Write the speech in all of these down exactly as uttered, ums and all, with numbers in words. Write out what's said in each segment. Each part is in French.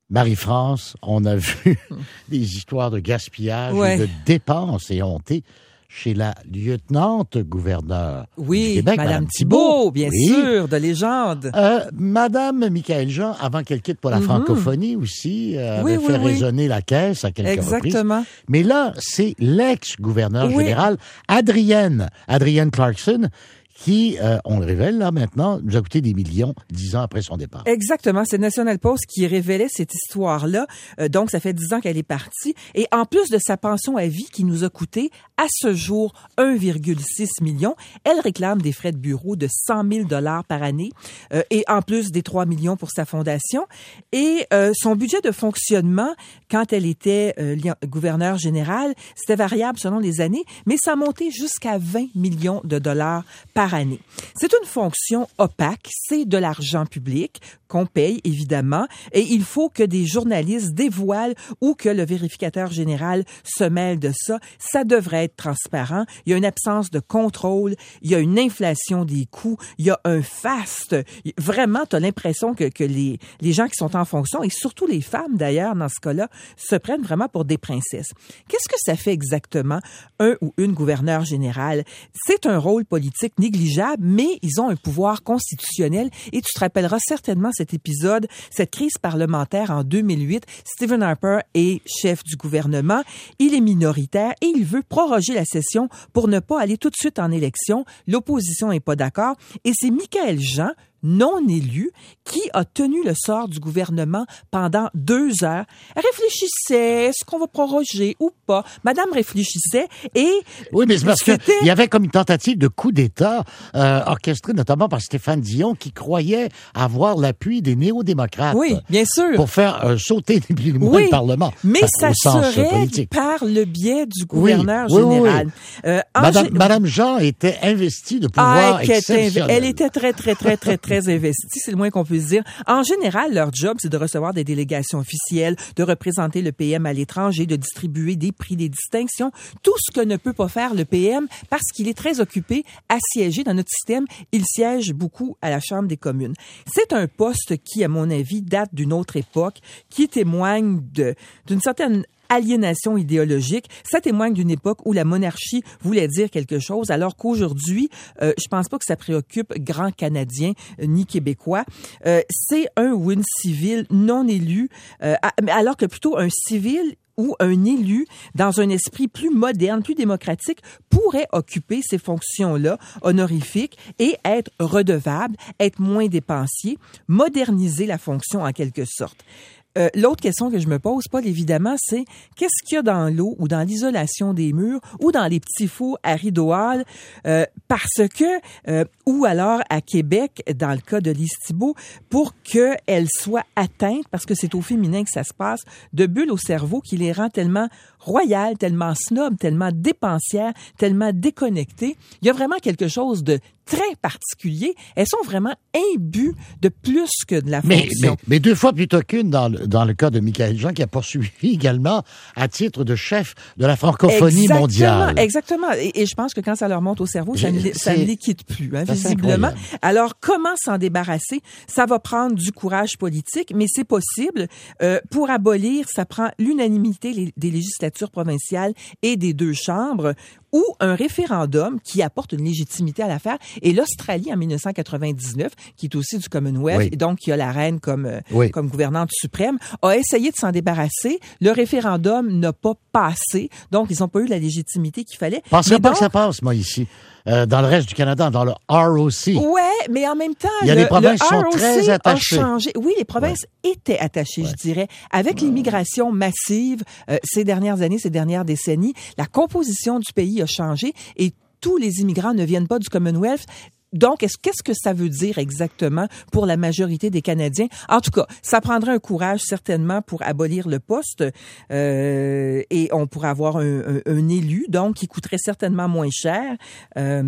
Marie-France, on a vu des histoires de gaspillage ouais. et de dépenses éhontées chez la lieutenante-gouverneure oui, du Québec, Madame Madame Thibault, Thibault. bien oui. sûr, de légende. Euh, Madame Michaëlle Jean, avant qu'elle quitte pour la mm-hmm. francophonie aussi, euh, oui, avait oui, fait oui. résonner la caisse à quelques Exactement. reprises. Mais là, c'est l'ex-gouverneur oui. général, Adrienne, Adrienne Clarkson, qui, euh, on le révèle là maintenant, nous a coûté des millions dix ans après son départ. Exactement, c'est National Post qui révélait cette histoire-là. Euh, donc, ça fait dix ans qu'elle est partie. Et en plus de sa pension à vie qui nous a coûté, à ce jour, un virgule six million, elle réclame des frais de bureau de cent mille dollars par année euh, et en plus des trois millions pour sa fondation. Et euh, son budget de fonctionnement, quand elle était euh, gouverneure générale, c'était variable selon les années, mais ça montait jusqu'à vingt millions de dollars par année. C'est une fonction opaque, c'est de l'argent public qu'on paye, évidemment, et il faut que des journalistes dévoilent ou que le vérificateur général se mêle de ça. Ça devrait être transparent. Il y a une absence de contrôle, il y a une inflation des coûts, il y a un faste. Vraiment, tu as l'impression que, que les, les gens qui sont en fonction, et surtout les femmes d'ailleurs, dans ce cas-là, se prennent vraiment pour des princesses. Qu'est-ce que ça fait exactement, un ou une gouverneur générale? C'est un rôle politique négligeable, mais ils ont un pouvoir constitutionnel, et tu te rappelleras certainement cet épisode, cette crise parlementaire en deux mille huit. Stephen Harper est chef du gouvernement, il est minoritaire et il veut proroger la session pour ne pas aller tout de suite en élection. L'opposition n'est pas d'accord et c'est Michaëlle Jean, non élu, qui a tenu le sort du gouvernement pendant deux heures. Elle réfléchissait, est-ce qu'on va proroger ou pas? Madame réfléchissait et... Oui, mais c'est parce qu'il y avait comme une tentative de coup d'État euh, orchestrée notamment par Stéphane Dion qui croyait avoir l'appui des néo-démocrates. Oui, bien sûr. Pour faire euh, sauter des plus oui, le Parlement. Mais ça serait par le biais du gouverneur oui, général. Oui, oui. Euh, Madame, G... Madame Jean était investie de pouvoir ah, exceptionnel. Elle était très, très, très, très, très très investis, c'est le moins qu'on puisse dire. En général, leur job, c'est de recevoir des délégations officielles, de représenter le P M à l'étranger, de distribuer des prix, des distinctions, tout ce que ne peut pas faire le P M parce qu'il est très occupé à siéger dans notre système. Il siège beaucoup à la Chambre des communes. C'est un poste qui, à mon avis, date d'une autre époque, qui témoigne de, d'une certaine aliénation idéologique. Ça témoigne d'une époque où la monarchie voulait dire quelque chose, alors qu'aujourd'hui, euh, je pense pas que ça préoccupe grand Canadien euh, ni Québécois. Euh, c'est un ou une civile non élu, euh, alors que plutôt un civil ou un élu, dans un esprit plus moderne, plus démocratique, pourrait occuper ces fonctions-là honorifiques et être redevable, être moins dépensier, moderniser la fonction en quelque sorte. Euh, l'autre question que je me pose, Paul, évidemment, c'est qu'est-ce qu'il y a dans l'eau ou dans l'isolation des murs ou dans les petits fours à rideaux euh, parce que, euh, ou alors à Québec, dans le cas de Lise Thibault, pour qu'elle soit atteinte, parce que c'est au féminin que ça se passe, de bulles au cerveau qui les rend tellement royales, tellement snobs, tellement dépensières, tellement déconnectées. Il y a vraiment quelque chose de très particulier. Elles sont vraiment imbues de plus que de la mais, fonction. Mais, mais deux fois plutôt qu'une dans le, dans le cas de Michaëlle Jean, qui a poursuivi également à titre de chef de la francophonie exactement, mondiale. Exactement. Et, et je pense que quand ça leur monte au cerveau, ça ne, ça ne les quitte plus, hein, visiblement. Alors, comment s'en débarrasser? Ça va prendre du courage politique, mais c'est possible. Euh, pour abolir, ça prend l'unanimité des législatures provinciales et des deux chambres, ou un référendum qui apporte une légitimité à l'affaire. Et l'Australie, en dix-neuf cent quatre-vingt-dix-neuf, qui est aussi du Commonwealth, oui. et donc qui a la reine comme, euh, oui. comme gouvernante suprême, a essayé de s'en débarrasser. Le référendum n'a pas passé, donc ils n'ont pas eu la légitimité qu'il fallait. Je ne penserais pas donc, que ça passe, moi, ici. Euh, dans le reste du Canada, dans le R O C. Ouais, mais en même temps, il y a le, les provinces le sont R O C très attachées. A changé. Oui, les provinces ouais. étaient attachées, ouais. je dirais. Avec ouais. l'immigration massive euh, ces dernières années, ces dernières décennies, la composition du pays a changé et tous les immigrants ne viennent pas du Commonwealth. Donc, est-ce, qu'est-ce que ça veut dire exactement pour la majorité des Canadiens? En tout cas, ça prendrait un courage certainement pour abolir le poste euh, et on pourrait avoir un, un, un élu, donc, qui coûterait certainement moins cher. Euh,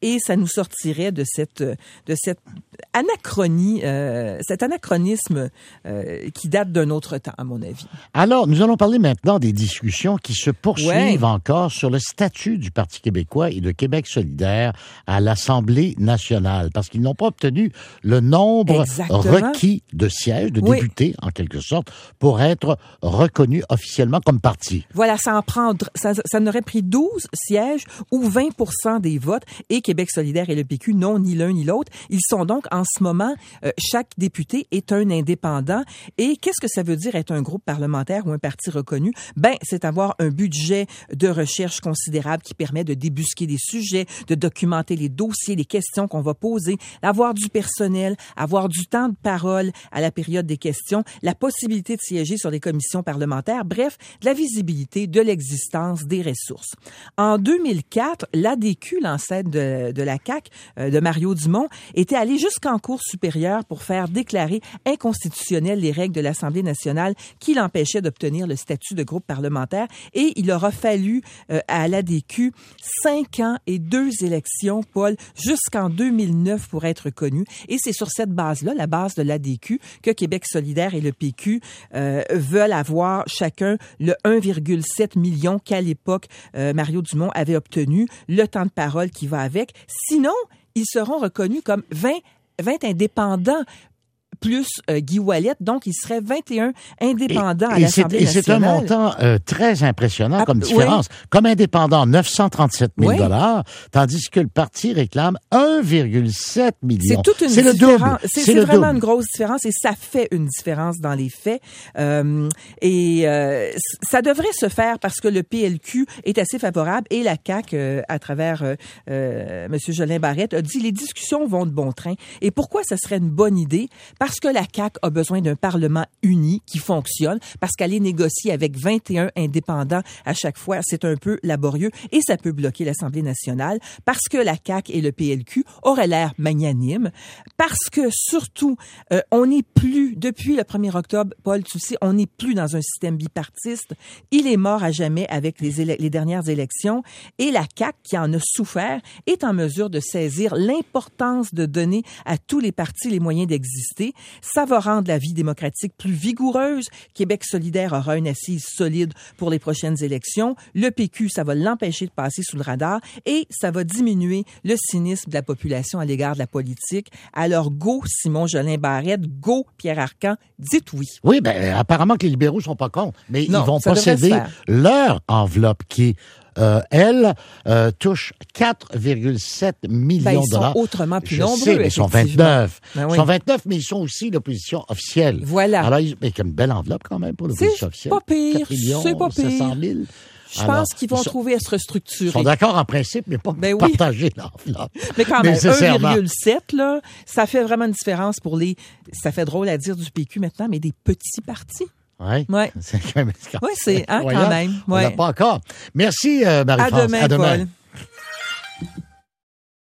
et ça nous sortirait de cette de cette anachronie, euh, cet anachronisme euh, qui date d'un autre temps, à mon avis. Alors, nous allons parler maintenant des discussions qui se poursuivent ouais. encore sur le statut du Parti québécois et de Québec solidaire à l'Assemblée nationale, parce qu'ils n'ont pas obtenu le nombre Exactement. requis de sièges, de oui. députés, en quelque sorte, pour être reconnus officiellement comme parti. Voilà, ça en prend, ça, ça n'aurait pris douze sièges ou vingt pour cent des votes, et Québec solidaire et le P Q n'ont ni l'un ni l'autre. Ils sont donc, en ce moment, euh, chaque député est un indépendant. Et qu'est-ce que ça veut dire être un groupe parlementaire ou un parti reconnu? Ben, c'est avoir un budget de recherche considérable qui permet de débusquer des sujets, de documenter les dossiers, les questions qu'on va poser, avoir du personnel, avoir du temps de parole à la période des questions, la possibilité de siéger sur des commissions parlementaires, bref, de la visibilité de l'existence des ressources. En deux mille quatre, l'A D Q, l'ancêtre de, de la C A Q, euh, de Mario Dumont, était allé jusqu'en Cour supérieure pour faire déclarer inconstitutionnelles les règles de l'Assemblée nationale qui l'empêchaient d'obtenir le statut de groupe parlementaire, et il aura fallu euh, à l'A D Q cinq ans et deux élections, Paul, jusqu'en deux mille neuf pour être connu. Et c'est sur cette base-là, la base de l'A D Q, que Québec solidaire et le P Q euh, veulent avoir chacun le un virgule sept million qu'à l'époque euh, Mario Dumont avait obtenu, le temps de parole qui va avec. Sinon, ils seront reconnus comme vingt, vingt indépendants plus euh, Guy Ouellet, donc il serait vingt et un indépendants et, à l'Assemblée nationale. Et c'est un montant euh, très impressionnant ah, comme différence. Oui. Comme indépendant, neuf cent trente-sept mille dollars, oui. tandis que le parti réclame un virgule sept million. C'est toute une c'est différence. Le double. C'est, c'est, c'est le vraiment double. une grosse différence, et ça fait une différence dans les faits. Euh, et euh, ça devrait se faire parce que le P L Q est assez favorable, et la C A Q, euh, à travers euh, euh, M. Jolin Barrette, a dit les discussions vont de bon train. Et pourquoi ça serait une bonne idée? Parce que la C A Q a besoin d'un Parlement uni qui fonctionne, parce qu'aller négocier avec vingt et un indépendants à chaque fois, c'est un peu laborieux, et ça peut bloquer l'Assemblée nationale, parce que la C A Q et le P L Q auraient l'air magnanimes, parce que surtout, euh, on n'est plus, depuis le premier octobre, Paul, tu sais, on n'est plus dans un système bipartiste. Il est mort à jamais avec les, éle- les dernières élections, et la C A Q, qui en a souffert, est en mesure de saisir l'importance de donner à tous les partis les moyens d'exister. Ça va rendre la vie démocratique plus vigoureuse. Québec solidaire aura une assise solide pour les prochaines élections. Le P Q, ça va l'empêcher de passer sous le radar, et ça va diminuer le cynisme de la population à l'égard de la politique. Alors, go Simon Jolin Barrette, go Pierre Arcan, dites oui. Oui, ben apparemment que les libéraux sont pas contre, mais non, ils vont posséder leur enveloppe qui Euh, elle euh, touche quatre virgule sept millions ben, de dollars. Ils sont autrement plus Je nombreux, sais, mais ils sont vingt-neuf. Ben oui. Ils sont vingt-neuf, mais ils sont aussi l'opposition officielle. Voilà. Alors, ils, mais une belle enveloppe quand même pour l'opposition c'est officielle. Pas pire, quatre millions, c'est pas pire. sept cent mille. Je Alors, pense qu'ils vont ils sont, trouver à se restructurer. Ils sont d'accord en principe, mais pas ben partager oui. l'enveloppe. Mais quand même, un virgule sept, là, ça fait vraiment une différence pour les, ça fait drôle à dire du P Q maintenant, mais des petits partis. Oui, ouais. c'est quand même, c'est, ouais, c'est hein, quand même. Ouais. On n'a pas encore. Merci, euh, Marie-France. À demain, à demain. Paul.